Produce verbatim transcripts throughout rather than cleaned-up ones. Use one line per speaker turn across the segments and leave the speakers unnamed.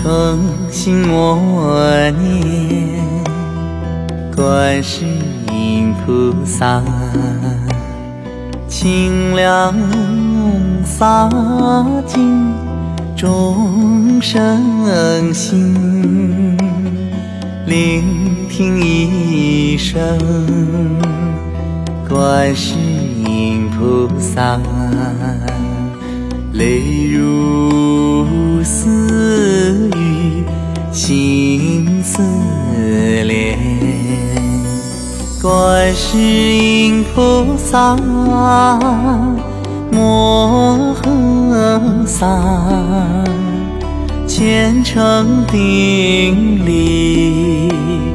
诚心默念观世音菩萨，清凉洒尽众生心，聆听一声观世音菩萨，泪如丝雨，心似莲。观世音菩萨摩诃萨，虔诚顶礼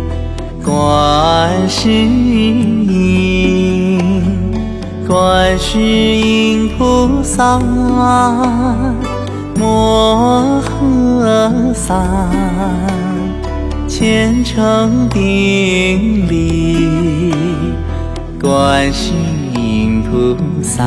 观世音，观世音菩萨摩诃萨，虔诚顶礼观世音菩萨。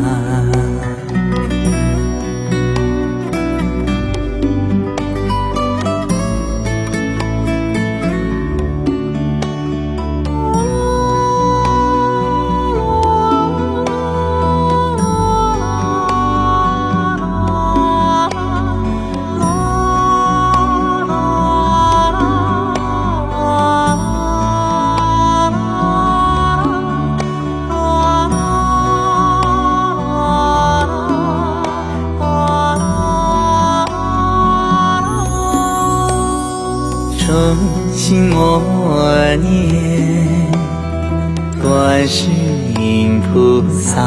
诚心默念观世音菩萨，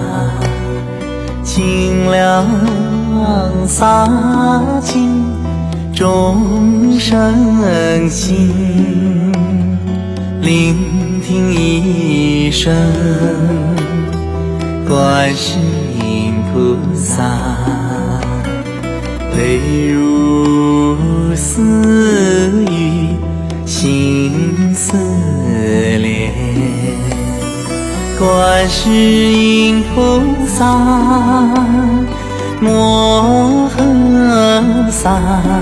清凉洒尽众生心，聆听一声观世音菩萨，泪如丝雨，心似莲。观世音菩萨摩诃萨，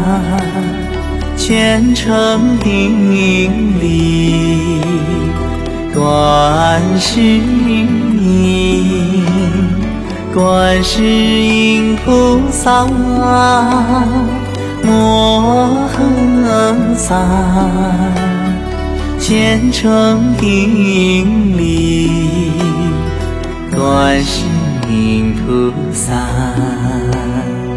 虔诚顶礼观世音，观世音菩萨摩诃萨，虔诚顶礼观世音菩萨。